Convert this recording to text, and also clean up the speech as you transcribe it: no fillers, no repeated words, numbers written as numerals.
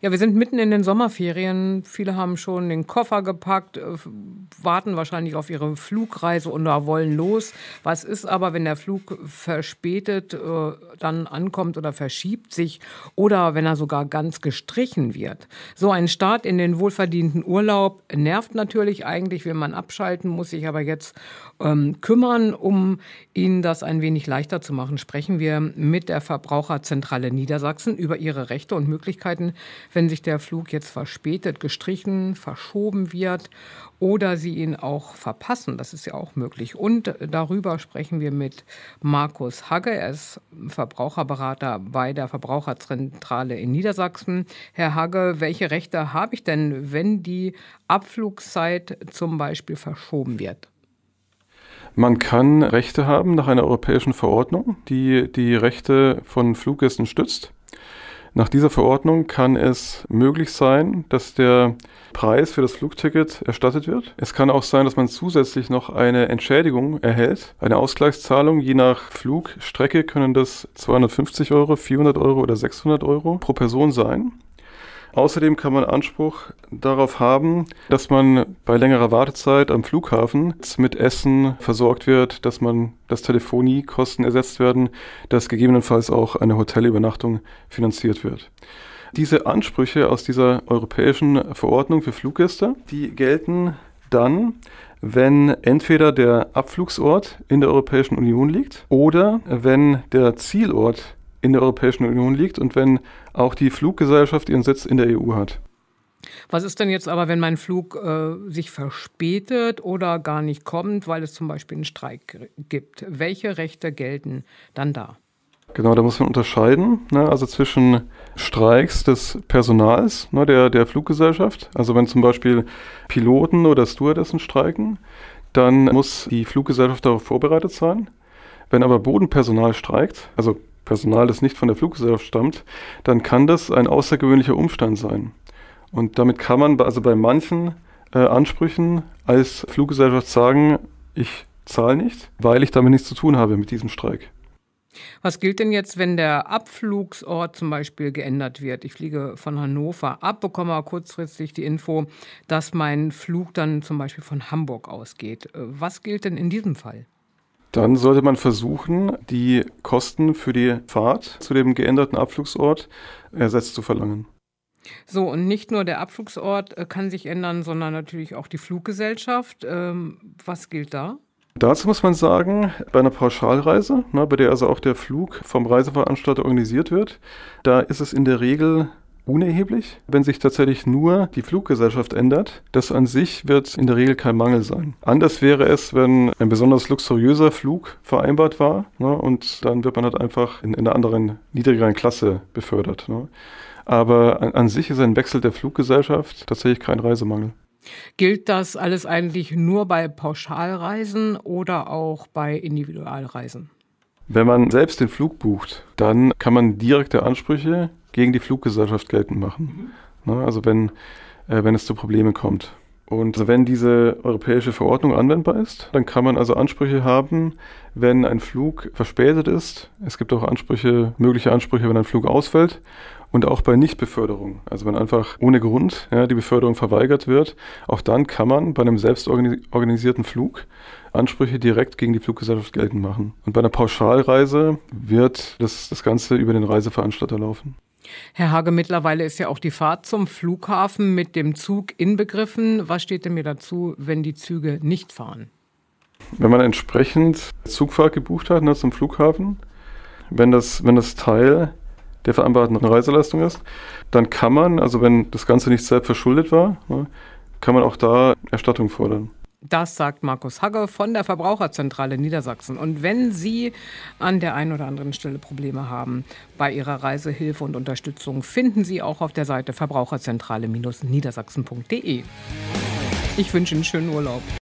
Ja, wir sind mitten in den Sommerferien. Viele haben schon den Koffer gepackt, warten wahrscheinlich auf ihre Flugreise oder wollen los. Was ist aber, wenn der Flug verspätet dann ankommt oder verschiebt sich oder wenn er sogar ganz gestrichen wird? So ein Start in den wohlverdienten Urlaub nervt natürlich. Eigentlich will man abschalten, muss sich aber jetzt kümmern, um Ihnen das ein wenig leichter zu machen. Sprechen wir mit der Verbraucherzentrale Niedersachsen über ihre Rechte und Möglichkeiten, wenn sich der Flug jetzt verspätet, gestrichen, verschoben wird oder Sie ihn auch verpassen. Das ist ja auch möglich. Und darüber sprechen wir mit Markus Hagge. Er ist Verbraucherberater bei der Verbraucherzentrale in Niedersachsen. Herr Hagge, welche Rechte habe ich denn, wenn die Abflugszeit zum Beispiel verschoben wird? Man kann Rechte haben nach einer europäischen Verordnung, die die Rechte von Fluggästen stützt. Nach dieser Verordnung kann es möglich sein, dass der Preis für das Flugticket erstattet wird. Es kann auch sein, dass man zusätzlich noch eine Entschädigung erhält, eine Ausgleichszahlung. Je nach Flugstrecke können das 250 Euro, 400 Euro oder 600 Euro pro Person sein. Außerdem kann man Anspruch darauf haben, dass man bei längerer Wartezeit am Flughafen mit Essen versorgt wird, dass Telefoniekosten ersetzt werden, dass gegebenenfalls auch eine Hotelübernachtung finanziert wird. Diese Ansprüche aus dieser europäischen Verordnung für Fluggäste, die gelten dann, wenn entweder der Abflugsort in der Europäischen Union liegt oder wenn der Zielort in der Europäischen Union liegt und wenn auch die Fluggesellschaft ihren Sitz in der EU hat. Was ist denn jetzt aber, wenn mein Flug sich verspätet oder gar nicht kommt, weil es zum Beispiel einen Streik gibt? Welche Rechte gelten dann da? Genau, da muss man unterscheiden, also zwischen Streiks des Personals, der Fluggesellschaft. Also wenn zum Beispiel Piloten oder Stewardessen streiken, dann muss die Fluggesellschaft darauf vorbereitet sein. Wenn aber Bodenpersonal streikt, also Personal, das nicht von der Fluggesellschaft stammt, dann kann das ein außergewöhnlicher Umstand sein. Und damit kann man also bei manchen Ansprüchen als Fluggesellschaft sagen, ich zahle nicht, weil ich damit nichts zu tun habe mit diesem Streik. Was gilt denn jetzt, wenn der Abflugsort zum Beispiel geändert wird? Ich fliege von Hannover ab, bekomme aber kurzfristig die Info, dass mein Flug dann zum Beispiel von Hamburg ausgeht. Was gilt denn in diesem Fall? Dann sollte man versuchen, die Kosten für die Fahrt zu dem geänderten Abflugsort ersetzt zu verlangen. So, und nicht nur der Abflugsort kann sich ändern, sondern natürlich auch die Fluggesellschaft. Was gilt da? Dazu muss man sagen, bei einer Pauschalreise, bei der also auch der Flug vom Reiseveranstalter organisiert wird, da ist es in der Regel unerheblich, wenn sich tatsächlich nur die Fluggesellschaft ändert. Das an sich wird in der Regel kein Mangel sein. Anders wäre es, wenn ein besonders luxuriöser Flug vereinbart war, und dann wird man halt einfach in einer anderen, niedrigeren Klasse befördert. Aber an sich ist ein Wechsel der Fluggesellschaft tatsächlich kein Reisemangel. Gilt das alles eigentlich nur bei Pauschalreisen oder auch bei Individualreisen? Wenn man selbst den Flug bucht, dann kann man direkte Ansprüche gegen die Fluggesellschaft geltend machen. Also wenn es zu Problemen kommt. Und also wenn diese europäische Verordnung anwendbar ist, dann kann man also Ansprüche haben, wenn ein Flug verspätet ist. Es gibt auch mögliche Ansprüche, wenn ein Flug ausfällt. Und auch bei Nichtbeförderung, also wenn einfach ohne Grund die Beförderung verweigert wird, auch dann kann man bei einem selbst organisierten Flug Ansprüche direkt gegen die Fluggesellschaft geltend machen. Und bei einer Pauschalreise wird das Ganze über den Reiseveranstalter laufen. Herr Hagge, mittlerweile ist ja auch die Fahrt zum Flughafen mit dem Zug inbegriffen. Was steht denn mir dazu, wenn die Züge nicht fahren? Wenn man entsprechend Zugfahrt gebucht hat zum Flughafen, wenn das Teil der vereinbarten Reiseleistung ist, dann kann man, also wenn das Ganze nicht selbst verschuldet war, kann man auch da Erstattung fordern. Das sagt Markus Hagge von der Verbraucherzentrale Niedersachsen. Und wenn Sie an der einen oder anderen Stelle Probleme haben bei Ihrer Reise, Hilfe und Unterstützung, finden Sie auch auf der Seite verbraucherzentrale-niedersachsen.de. Ich wünsche Ihnen einen schönen Urlaub.